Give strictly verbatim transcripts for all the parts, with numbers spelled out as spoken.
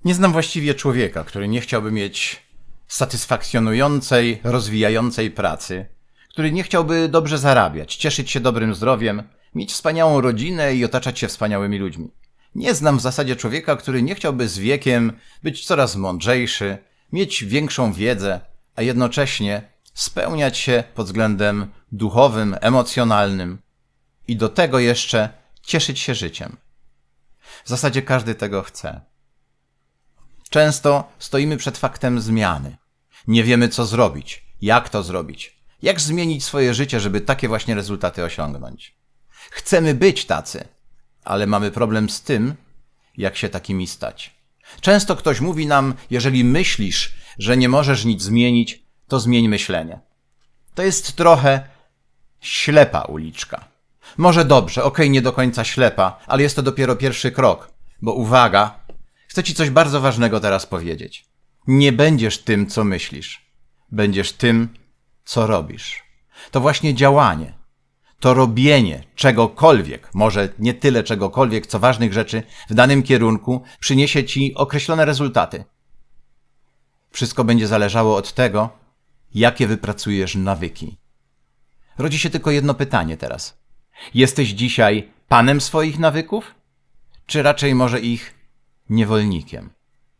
Nie znam właściwie człowieka, który nie chciałby mieć satysfakcjonującej, rozwijającej pracy, który nie chciałby dobrze zarabiać, cieszyć się dobrym zdrowiem, mieć wspaniałą rodzinę i otaczać się wspaniałymi ludźmi. Nie znam w zasadzie człowieka, który nie chciałby z wiekiem być coraz mądrzejszy, mieć większą wiedzę, a jednocześnie spełniać się pod względem duchowym, emocjonalnym i do tego jeszcze cieszyć się życiem. W zasadzie każdy tego chce. Często stoimy przed faktem zmiany. Nie wiemy, co zrobić, jak to zrobić, jak zmienić swoje życie, żeby takie właśnie rezultaty osiągnąć. Chcemy być tacy, ale mamy problem z tym, jak się takimi stać. Często ktoś mówi nam, jeżeli myślisz, że nie możesz nic zmienić, to zmień myślenie. To jest trochę ślepa uliczka. Może dobrze, okej, nie do końca ślepa, ale jest to dopiero pierwszy krok, bo uwaga, chcę ci coś bardzo ważnego teraz powiedzieć. Nie będziesz tym, co myślisz. Będziesz tym, co robisz. To właśnie działanie, to robienie czegokolwiek, może nie tyle czegokolwiek, co ważnych rzeczy w danym kierunku, przyniesie ci określone rezultaty. Wszystko będzie zależało od tego, jakie wypracujesz nawyki. Rodzi się tylko jedno pytanie teraz. Jesteś dzisiaj panem swoich nawyków? Czy raczej może ich niewolnikiem?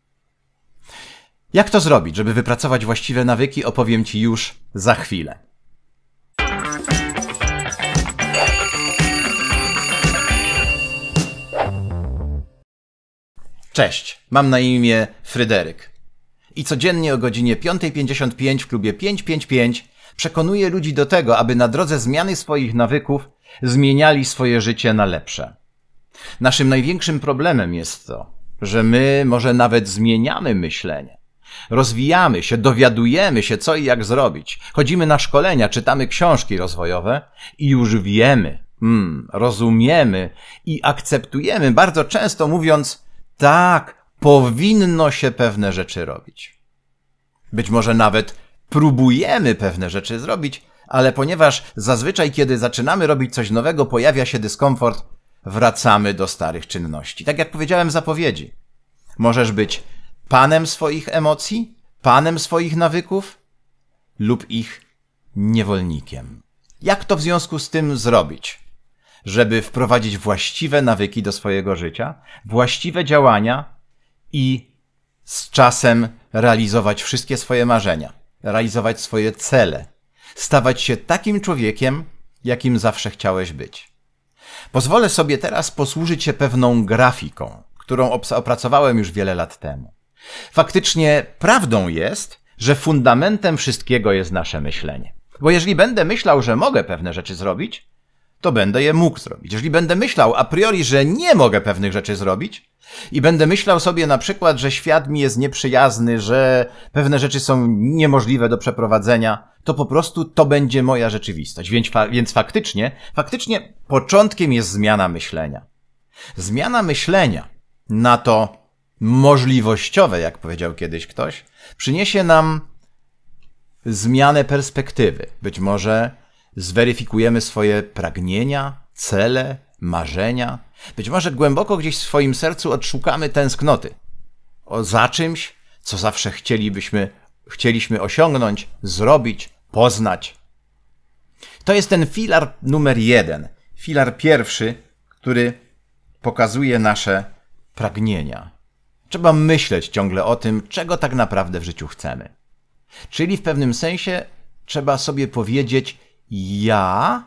Jak to zrobić, żeby wypracować właściwe nawyki, opowiem ci już za chwilę. Cześć, mam na imię Fryderyk. I codziennie o godzinie piąta pięćdziesiąt pięć w klubie pięć pięć pięć przekonuję ludzi do tego, aby na drodze zmiany swoich nawyków zmieniali swoje życie na lepsze. Naszym największym problemem jest to, że my może nawet zmieniamy myślenie. Rozwijamy się, dowiadujemy się, co i jak zrobić. Chodzimy na szkolenia, czytamy książki rozwojowe i już wiemy, hmm, rozumiemy i akceptujemy, bardzo często mówiąc, tak, powinno się pewne rzeczy robić. Być może nawet próbujemy pewne rzeczy zrobić, ale ponieważ zazwyczaj, kiedy zaczynamy robić coś nowego, pojawia się dyskomfort, wracamy do starych czynności. Tak jak powiedziałem w zapowiedzi, możesz być panem swoich emocji, panem swoich nawyków lub ich niewolnikiem. Jak to w związku z tym zrobić, żeby wprowadzić właściwe nawyki do swojego życia, właściwe działania i z czasem realizować wszystkie swoje marzenia, realizować swoje cele, stawać się takim człowiekiem, jakim zawsze chciałeś być? Pozwolę sobie teraz posłużyć się pewną grafiką, którą opracowałem już wiele lat temu. Faktycznie prawdą jest, że fundamentem wszystkiego jest nasze myślenie. Bo jeżeli będę myślał, że mogę pewne rzeczy zrobić, to będę je mógł zrobić. Jeżeli będę myślał a priori, że nie mogę pewnych rzeczy zrobić i będę myślał sobie na przykład, że świat mi jest nieprzyjazny, że pewne rzeczy są niemożliwe do przeprowadzenia, to po prostu to będzie moja rzeczywistość. Więc, fa więc faktycznie, faktycznie początkiem jest zmiana myślenia. Zmiana myślenia na to możliwościowe, jak powiedział kiedyś ktoś, przyniesie nam zmianę perspektywy. Być może zweryfikujemy swoje pragnienia, cele, marzenia. Być może głęboko gdzieś w swoim sercu odszukamy tęsknoty o za czymś, co zawsze chcielibyśmy, chcieliśmy osiągnąć, zrobić, poznać. To jest ten filar numer jeden, filar pierwszy, który pokazuje nasze pragnienia. Trzeba myśleć ciągle o tym, czego tak naprawdę w życiu chcemy. Czyli w pewnym sensie trzeba sobie powiedzieć, ja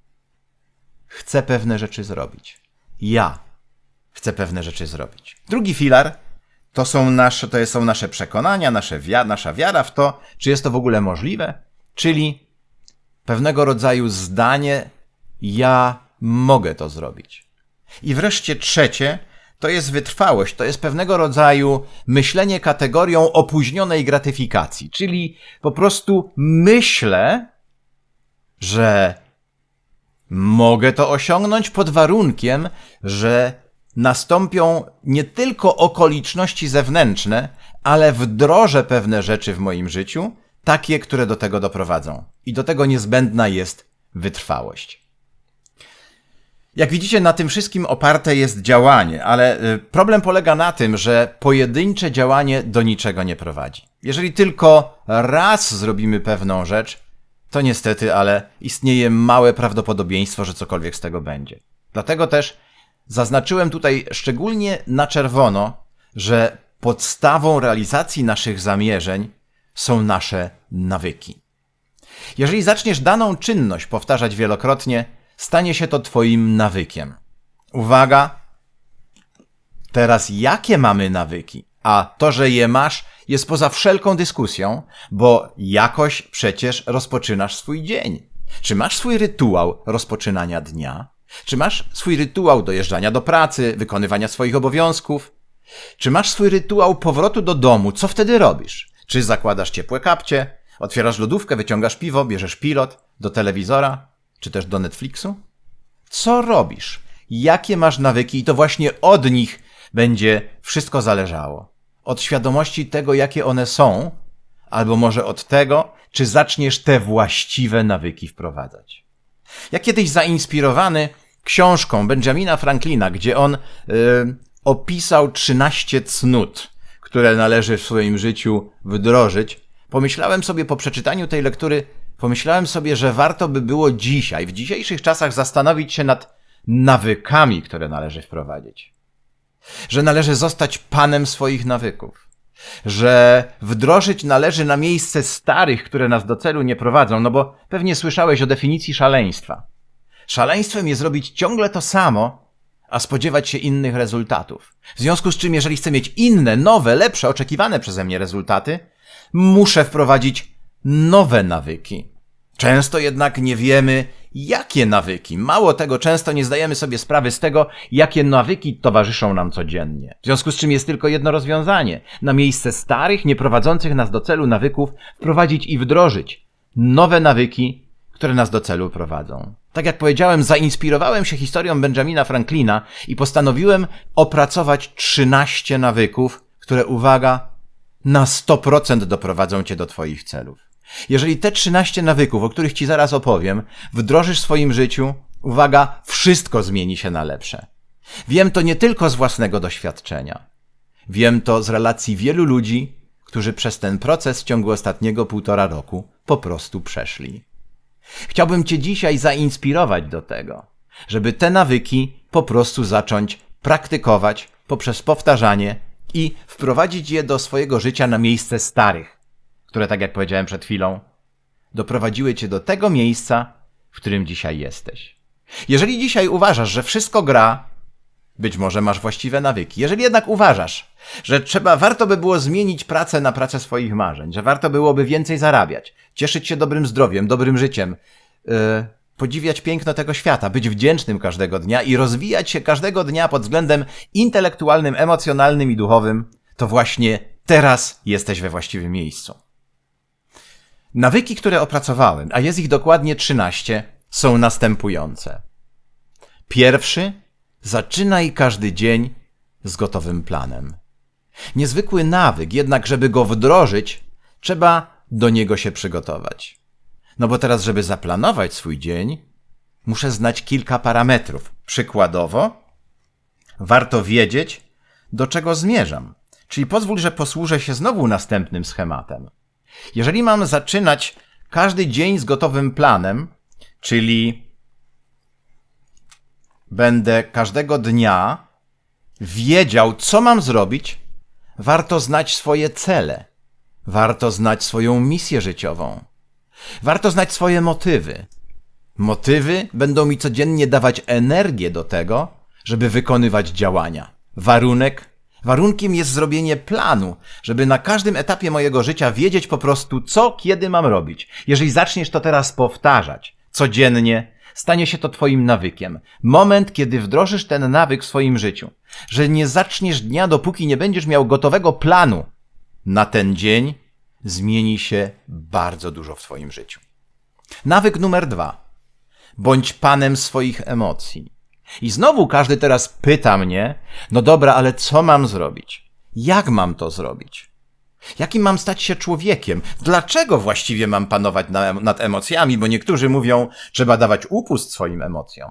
chcę pewne rzeczy zrobić. Ja chcę pewne rzeczy zrobić. Drugi filar to są nasze, to są nasze przekonania, nasze wia- nasza wiara w to, czy jest to w ogóle możliwe, czyli pewnego rodzaju zdanie, ja mogę to zrobić. I wreszcie trzecie, to jest wytrwałość, to jest pewnego rodzaju myślenie kategorią opóźnionej gratyfikacji, czyli po prostu myślę, że mogę to osiągnąć pod warunkiem, że nastąpią nie tylko okoliczności zewnętrzne, ale wdrożę pewne rzeczy w moim życiu, takie, które do tego doprowadzą. I do tego niezbędna jest wytrwałość. Jak widzicie, na tym wszystkim oparte jest działanie, ale problem polega na tym, że pojedyncze działanie do niczego nie prowadzi. Jeżeli tylko raz zrobimy pewną rzecz, to niestety, ale istnieje małe prawdopodobieństwo, że cokolwiek z tego będzie. Dlatego też zaznaczyłem tutaj szczególnie na czerwono, że podstawą realizacji naszych zamierzeń są nasze nawyki. Jeżeli zaczniesz daną czynność powtarzać wielokrotnie, stanie się to twoim nawykiem. Uwaga! Teraz jakie mamy nawyki? A to, że je masz, jest poza wszelką dyskusją, bo jakoś przecież rozpoczynasz swój dzień. Czy masz swój rytuał rozpoczynania dnia? Czy masz swój rytuał dojeżdżania do pracy, wykonywania swoich obowiązków? Czy masz swój rytuał powrotu do domu? Co wtedy robisz? Czy zakładasz ciepłe kapcie? Otwierasz lodówkę, wyciągasz piwo, bierzesz pilot do telewizora? Czy też do Netflixu? Co robisz? Jakie masz nawyki? I to właśnie od nich będzie wszystko zależało. Od świadomości tego, jakie one są, albo może od tego, czy zaczniesz te właściwe nawyki wprowadzać. Ja kiedyś zainspirowany książką Benjamina Franklina, gdzie on yy, opisał trzynaście cnót, które należy w swoim życiu wdrożyć, pomyślałem sobie po przeczytaniu tej lektury, pomyślałem sobie, że warto by było dzisiaj, w dzisiejszych czasach zastanowić się nad nawykami, które należy wprowadzić. Że należy zostać panem swoich nawyków. Że wdrożyć należy na miejsce starych, które nas do celu nie prowadzą, no bo pewnie słyszałeś o definicji szaleństwa. Szaleństwem jest robić ciągle to samo, a spodziewać się innych rezultatów. W związku z czym, jeżeli chcę mieć inne, nowe, lepsze, oczekiwane przeze mnie rezultaty, muszę wprowadzić nowe nawyki. Często jednak nie wiemy, jakie nawyki. Mało tego, często nie zdajemy sobie sprawy z tego, jakie nawyki towarzyszą nam codziennie. W związku z czym jest tylko jedno rozwiązanie. Na miejsce starych, nieprowadzących nas do celu nawyków wprowadzić i wdrożyć nowe nawyki, które nas do celu prowadzą. Tak jak powiedziałem, zainspirowałem się historią Benjamina Franklina i postanowiłem opracować trzynaście nawyków, które, uwaga, na sto procent doprowadzą cię do twoich celów. Jeżeli te trzynaście nawyków, o których ci zaraz opowiem, wdrożysz w swoim życiu, uwaga, wszystko zmieni się na lepsze. Wiem to nie tylko z własnego doświadczenia. Wiem to z relacji wielu ludzi, którzy przez ten proces w ciągu ostatniego półtora roku po prostu przeszli. Chciałbym cię dzisiaj zainspirować do tego, żeby te nawyki po prostu zacząć praktykować poprzez powtarzanie i wprowadzić je do swojego życia na miejsce starych, które, tak jak powiedziałem przed chwilą, doprowadziły cię do tego miejsca, w którym dzisiaj jesteś. Jeżeli dzisiaj uważasz, że wszystko gra, być może masz właściwe nawyki. Jeżeli jednak uważasz, że trzeba, warto by było zmienić pracę na pracę swoich marzeń, że warto byłoby więcej zarabiać, cieszyć się dobrym zdrowiem, dobrym życiem, yy, podziwiać piękno tego świata, być wdzięcznym każdego dnia i rozwijać się każdego dnia pod względem intelektualnym, emocjonalnym i duchowym, to właśnie teraz jesteś we właściwym miejscu. Nawyki, które opracowałem, a jest ich dokładnie trzynaście, są następujące. Pierwszy: zaczynaj każdy dzień z gotowym planem. Niezwykły nawyk, jednak żeby go wdrożyć, trzeba do niego się przygotować. No bo teraz, żeby zaplanować swój dzień, muszę znać kilka parametrów. Przykładowo, warto wiedzieć, do czego zmierzam. Czyli pozwól, że posłużę się znowu następnym schematem. Jeżeli mam zaczynać każdy dzień z gotowym planem, czyli będę każdego dnia wiedział, co mam zrobić, warto znać swoje cele. Warto znać swoją misję życiową. Warto znać swoje motywy. Motywy będą mi codziennie dawać energię do tego, żeby wykonywać działania. Warunek? Warunkiem jest zrobienie planu, żeby na każdym etapie mojego życia wiedzieć po prostu, co, kiedy mam robić. Jeżeli zaczniesz to teraz powtarzać codziennie, stanie się to twoim nawykiem. Moment, kiedy wdrożysz ten nawyk w swoim życiu, że nie zaczniesz dnia, dopóki nie będziesz miał gotowego planu na ten dzień, zmieni się bardzo dużo w twoim życiu. Nawyk numer dwa. Bądź panem swoich emocji. I znowu każdy teraz pyta mnie, no dobra, ale co mam zrobić? Jak mam to zrobić? Jakim mam stać się człowiekiem? Dlaczego właściwie mam panować na, nad emocjami? Bo niektórzy mówią, trzeba dawać upust swoim emocjom.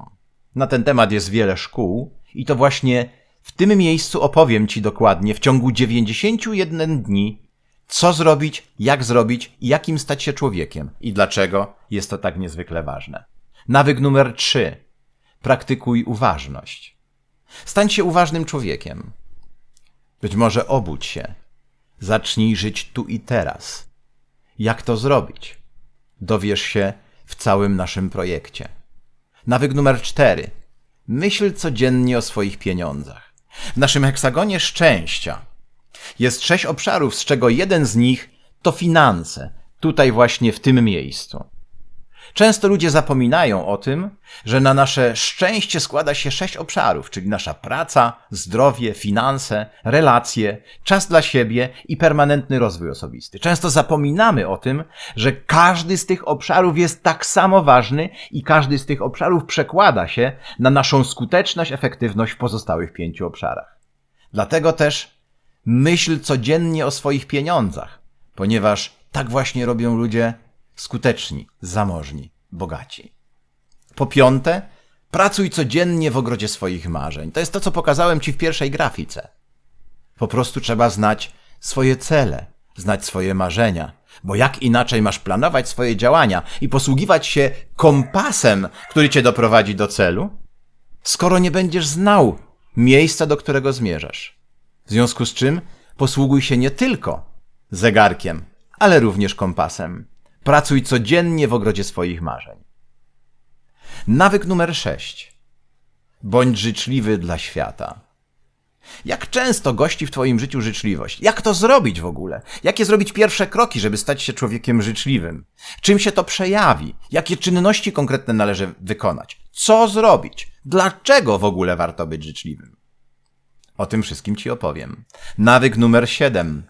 Na ten temat jest wiele szkół i to właśnie w tym miejscu opowiem Ci dokładnie w ciągu dziewięćdziesięciu jeden dni, co zrobić, jak zrobić i jakim stać się człowiekiem i dlaczego jest to tak niezwykle ważne. Nawyk numer trzy. Praktykuj uważność. Stań się uważnym człowiekiem. Być może obudź się. Zacznij żyć tu i teraz. Jak to zrobić? Dowiesz się w całym naszym projekcie. Nawyk numer cztery. Myśl codziennie o swoich pieniądzach. W naszym heksagonie szczęścia jest sześć obszarów, z czego jeden z nich to finanse. Tutaj właśnie w tym miejscu. Często ludzie zapominają o tym, że na nasze szczęście składa się sześć obszarów, czyli nasza praca, zdrowie, finanse, relacje, czas dla siebie i permanentny rozwój osobisty. Często zapominamy o tym, że każdy z tych obszarów jest tak samo ważny i każdy z tych obszarów przekłada się na naszą skuteczność, efektywność w pozostałych pięciu obszarach. Dlatego też myśl codziennie o swoich pieniądzach, ponieważ tak właśnie robią ludzie skuteczni, zamożni, bogaci. Po piąte, pracuj codziennie w ogrodzie swoich marzeń. To jest to, co pokazałem Ci w pierwszej grafice. Po prostu trzeba znać swoje cele, znać swoje marzenia, bo jak inaczej masz planować swoje działania i posługiwać się kompasem, który Cię doprowadzi do celu, skoro nie będziesz znał miejsca, do którego zmierzasz. W związku z czym posługuj się nie tylko zegarkiem, ale również kompasem. Pracuj codziennie w ogrodzie swoich marzeń. Nawyk numer sześć. Bądź życzliwy dla świata. Jak często gości w Twoim życiu życzliwość? Jak to zrobić w ogóle? Jakie zrobić pierwsze kroki, żeby stać się człowiekiem życzliwym? Czym się to przejawi? Jakie czynności konkretne należy wykonać? Co zrobić? Dlaczego w ogóle warto być życzliwym? O tym wszystkim Ci opowiem. Nawyk numer siedem.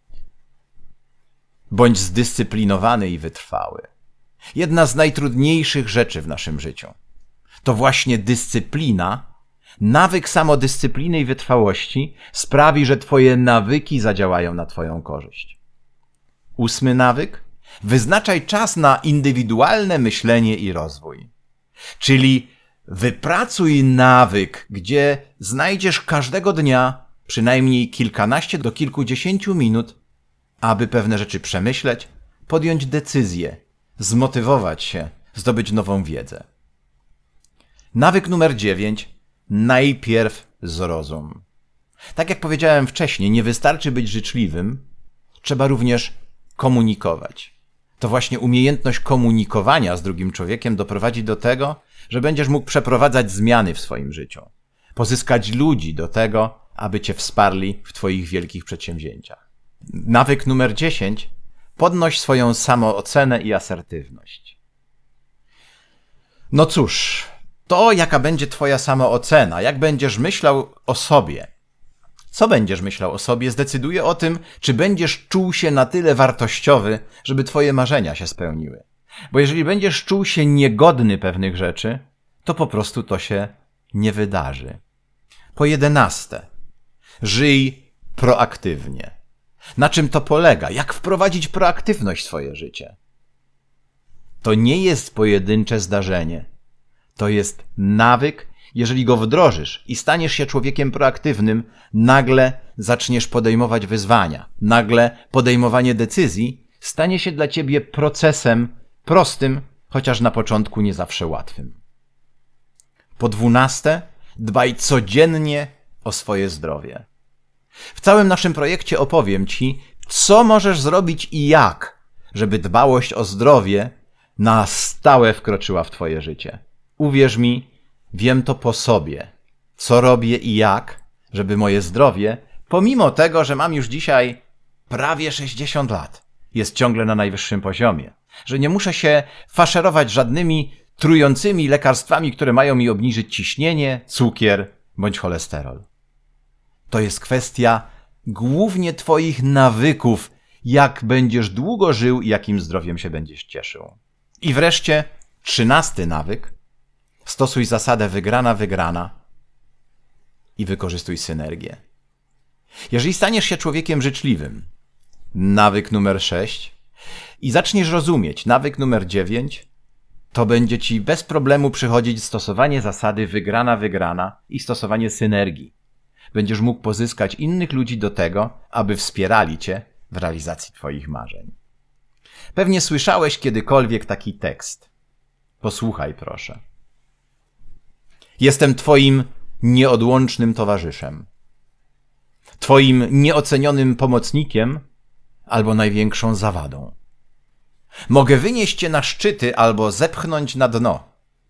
Bądź zdyscyplinowany i wytrwały. Jedna z najtrudniejszych rzeczy w naszym życiu to właśnie dyscyplina. Nawyk samodyscypliny i wytrwałości sprawi, że Twoje nawyki zadziałają na Twoją korzyść. Ósmy nawyk. Wyznaczaj czas na indywidualne myślenie i rozwój. Czyli wypracuj nawyk, gdzie znajdziesz każdego dnia przynajmniej kilkanaście do kilkudziesięciu minut, aby pewne rzeczy przemyśleć, podjąć decyzję, zmotywować się, zdobyć nową wiedzę. Nawyk numer dziewięć. Najpierw zrozum. Tak jak powiedziałem wcześniej, nie wystarczy być życzliwym, trzeba również komunikować. To właśnie umiejętność komunikowania z drugim człowiekiem doprowadzi do tego, że będziesz mógł przeprowadzać zmiany w swoim życiu. Pozyskać ludzi do tego, aby Cię wsparli w Twoich wielkich przedsięwzięciach. Nawyk numer dziesięć. Podnoś swoją samoocenę i asertywność. No cóż, to jaka będzie Twoja samoocena, jak będziesz myślał o sobie, co będziesz myślał o sobie, zdecyduje o tym, czy będziesz czuł się na tyle wartościowy, żeby Twoje marzenia się spełniły. Bo jeżeli będziesz czuł się niegodny pewnych rzeczy, to po prostu to się nie wydarzy. Po jedenaste. Żyj proaktywnie. Na czym to polega? Jak wprowadzić proaktywność w swoje życie? To nie jest pojedyncze zdarzenie. To jest nawyk. Jeżeli go wdrożysz i staniesz się człowiekiem proaktywnym, nagle zaczniesz podejmować wyzwania. Nagle podejmowanie decyzji stanie się dla ciebie procesem prostym, chociaż na początku nie zawsze łatwym. Po dwunaste, dbaj codziennie o swoje zdrowie. W całym naszym projekcie opowiem Ci, co możesz zrobić i jak, żeby dbałość o zdrowie na stałe wkroczyła w Twoje życie. Uwierz mi, wiem to po sobie, co robię i jak, żeby moje zdrowie, pomimo tego, że mam już dzisiaj prawie sześćdziesiąt lat, jest ciągle na najwyższym poziomie. Że nie muszę się faszerować żadnymi trującymi lekarstwami, które mają mi obniżyć ciśnienie, cukier bądź cholesterol. To jest kwestia głównie Twoich nawyków, jak będziesz długo żył i jakim zdrowiem się będziesz cieszył. I wreszcie trzynasty nawyk. Stosuj zasadę wygrana-wygrana i wykorzystuj synergię. Jeżeli staniesz się człowiekiem życzliwym, nawyk numer sześć, i zaczniesz rozumieć nawyk numer dziewięć, to będzie ci bez problemu przychodzić stosowanie zasady wygrana-wygrana i stosowanie synergii. Będziesz mógł pozyskać innych ludzi do tego, aby wspierali cię w realizacji twoich marzeń. Pewnie słyszałeś kiedykolwiek taki tekst. Posłuchaj proszę. Jestem twoim nieodłącznym towarzyszem. Twoim nieocenionym pomocnikiem albo największą zawadą. Mogę wynieść cię na szczyty albo zepchnąć na dno.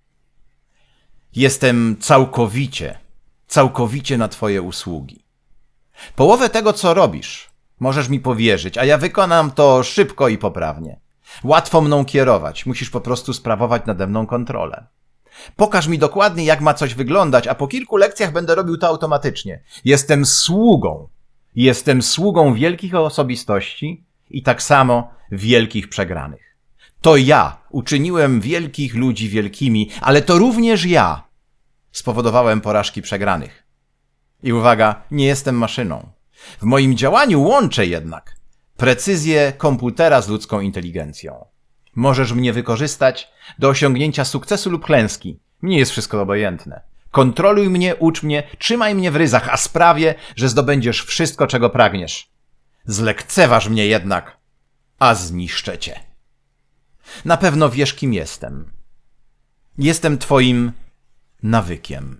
Jestem całkowicie, całkowicie na twoje usługi. Połowę tego, co robisz, możesz mi powierzyć, a ja wykonam to szybko i poprawnie. Łatwo mną kierować, musisz po prostu sprawować nade mną kontrolę. Pokaż mi dokładnie, jak ma coś wyglądać, a po kilku lekcjach będę robił to automatycznie. Jestem sługą. Jestem sługą wielkich osobistości i tak samo wielkich przegranych. To ja uczyniłem wielkich ludzi wielkimi, ale to również ja spowodowałem porażki przegranych. I uwaga, nie jestem maszyną. W moim działaniu łączę jednak precyzję komputera z ludzką inteligencją. Możesz mnie wykorzystać do osiągnięcia sukcesu lub klęski. Mnie jest wszystko obojętne. Kontroluj mnie, ucz mnie, trzymaj mnie w ryzach, a sprawię, że zdobędziesz wszystko, czego pragniesz. Zlekceważ mnie jednak, a zniszczę cię. Na pewno wiesz, kim jestem. Jestem twoim nawykiem.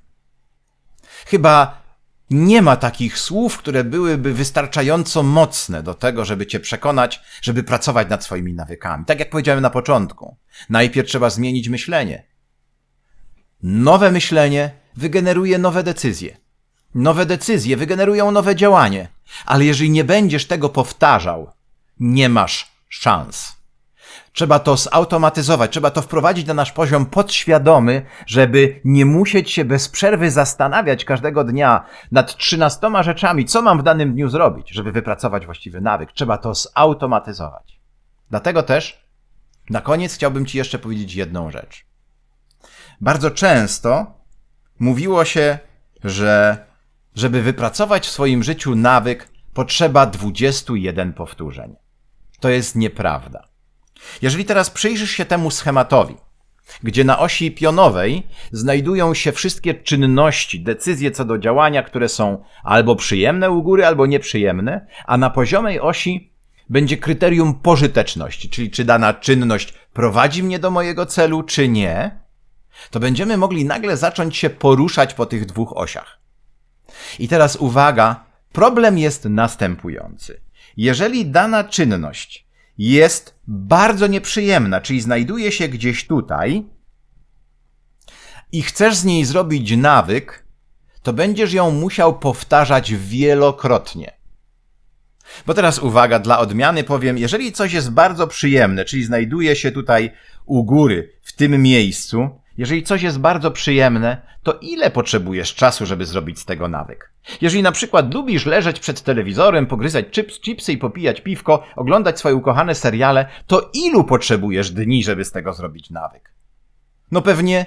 Chyba nie ma takich słów, które byłyby wystarczająco mocne do tego, żeby cię przekonać, żeby pracować nad swoimi nawykami. Tak jak powiedziałem na początku, najpierw trzeba zmienić myślenie. Nowe myślenie wygeneruje nowe decyzje. Nowe decyzje wygenerują nowe działanie. Ale jeżeli nie będziesz tego powtarzał, nie masz szans. Trzeba to zautomatyzować, trzeba to wprowadzić na nasz poziom podświadomy, żeby nie musieć się bez przerwy zastanawiać każdego dnia nad trzynastoma rzeczami, co mam w danym dniu zrobić, żeby wypracować właściwy nawyk. Trzeba to zautomatyzować. Dlatego też na koniec chciałbym ci jeszcze powiedzieć jedną rzecz. Bardzo często mówiło się, że żeby wypracować w swoim życiu nawyk, potrzeba dwudziestu jeden powtórzeń. To jest nieprawda. Jeżeli teraz przyjrzysz się temu schematowi, gdzie na osi pionowej znajdują się wszystkie czynności, decyzje co do działania, które są albo przyjemne u góry, albo nieprzyjemne, a na poziomej osi będzie kryterium pożyteczności, czyli czy dana czynność prowadzi mnie do mojego celu, czy nie, to będziemy mogli nagle zacząć się poruszać po tych dwóch osiach. I teraz uwaga, problem jest następujący. Jeżeli dana czynność jest bardzo nieprzyjemna, czyli znajduje się gdzieś tutaj i chcesz z niej zrobić nawyk, to będziesz ją musiał powtarzać wielokrotnie. Bo teraz uwaga, dla odmiany powiem, jeżeli coś jest bardzo przyjemne, czyli znajduje się tutaj u góry, w tym miejscu, jeżeli coś jest bardzo przyjemne, to ile potrzebujesz czasu, żeby zrobić z tego nawyk? Jeżeli na przykład lubisz leżeć przed telewizorem, pogryzać chips, chipsy i popijać piwko, oglądać swoje ukochane seriale, to ilu potrzebujesz dni, żeby z tego zrobić nawyk? No pewnie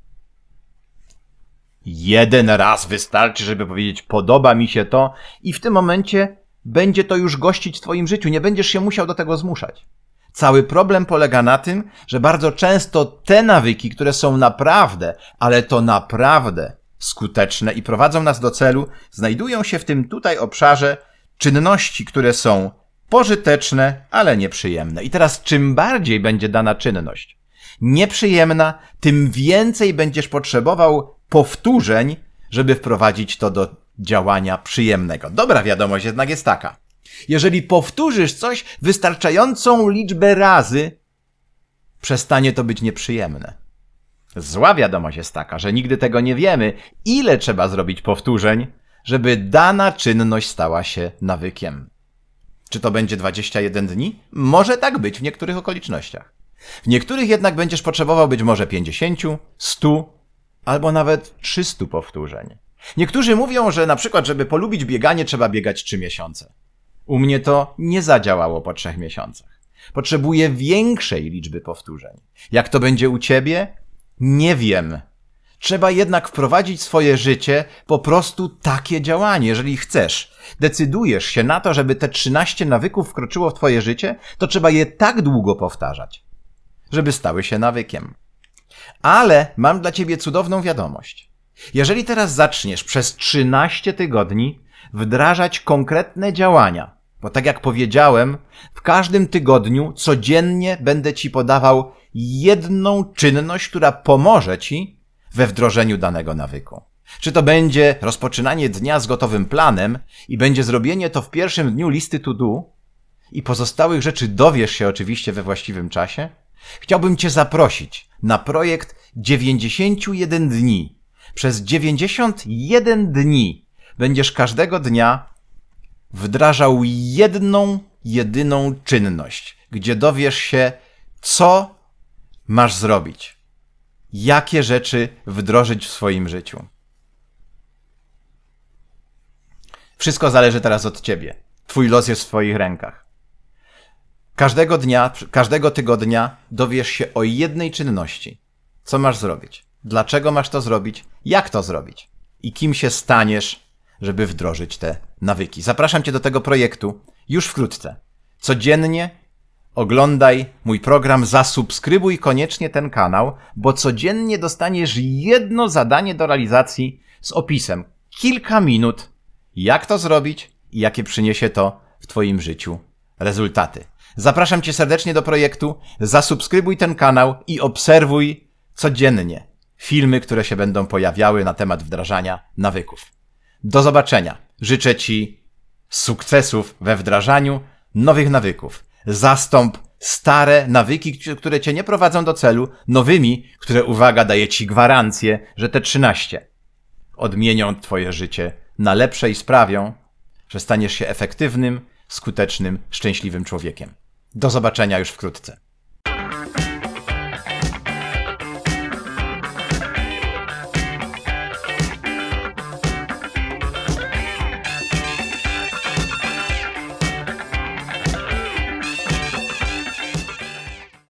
jeden raz wystarczy, żeby powiedzieć podoba mi się to i w tym momencie będzie to już gościć w twoim życiu, nie będziesz się musiał do tego zmuszać. Cały problem polega na tym, że bardzo często te nawyki, które są naprawdę, ale to naprawdę skuteczne i prowadzą nas do celu, znajdują się w tym tutaj obszarze czynności, które są pożyteczne, ale nieprzyjemne. I teraz czym bardziej będzie dana czynność nieprzyjemna, tym więcej będziesz potrzebował powtórzeń, żeby wprowadzić to do działania przyjemnego. Dobra wiadomość jednak jest taka. Jeżeli powtórzysz coś wystarczającą liczbę razy, przestanie to być nieprzyjemne. Zła wiadomość jest taka, że nigdy tego nie wiemy, ile trzeba zrobić powtórzeń, żeby dana czynność stała się nawykiem. Czy to będzie dwadzieścia jeden dni? Może tak być w niektórych okolicznościach. W niektórych jednak będziesz potrzebował być może pięćdziesiąt, sto albo nawet trzysta powtórzeń. Niektórzy mówią, że na przykład, żeby polubić bieganie, trzeba biegać trzy miesiące. U mnie to nie zadziałało po trzech miesiącach. Potrzebuję większej liczby powtórzeń. Jak to będzie u ciebie? Nie wiem. Trzeba jednak wprowadzić w swoje życie po prostu takie działanie. Jeżeli chcesz, decydujesz się na to, żeby te trzynaście nawyków wkroczyło w twoje życie, to trzeba je tak długo powtarzać, żeby stały się nawykiem. Ale mam dla ciebie cudowną wiadomość. Jeżeli teraz zaczniesz przez trzynaście tygodni wdrażać konkretne działania, bo tak jak powiedziałem, w każdym tygodniu codziennie będę ci podawał jedną czynność, która pomoże ci we wdrożeniu danego nawyku. Czy to będzie rozpoczynanie dnia z gotowym planem i będzie zrobienie to w pierwszym dniu listy to do i pozostałych rzeczy dowiesz się oczywiście we właściwym czasie? Chciałbym cię zaprosić na projekt dziewięćdziesiąt jeden dni. Przez dziewięćdziesiąt jeden dni będziesz każdego dnia wdrażał jedną, jedyną czynność, gdzie dowiesz się, co masz zrobić, jakie rzeczy wdrożyć w swoim życiu. Wszystko zależy teraz od ciebie. Twój los jest w twoich rękach. Każdego dnia, każdego tygodnia dowiesz się o jednej czynności. Co masz zrobić? Dlaczego masz to zrobić? Jak to zrobić? I kim się staniesz, żeby wdrożyć te nawyki. Zapraszam cię do tego projektu już wkrótce. Codziennie oglądaj mój program, zasubskrybuj koniecznie ten kanał, bo codziennie dostaniesz jedno zadanie do realizacji z opisem. Kilka minut, jak to zrobić i jakie przyniesie to w twoim życiu rezultaty. Zapraszam cię serdecznie do projektu, zasubskrybuj ten kanał i obserwuj codziennie filmy, które się będą pojawiały na temat wdrażania nawyków. Do zobaczenia. Życzę ci sukcesów we wdrażaniu nowych nawyków. Zastąp stare nawyki, które cię nie prowadzą do celu, nowymi, które, uwaga, daje ci gwarancję, że te trzynaście odmienią twoje życie na lepsze i sprawią, że staniesz się efektywnym, skutecznym, szczęśliwym człowiekiem. Do zobaczenia już wkrótce.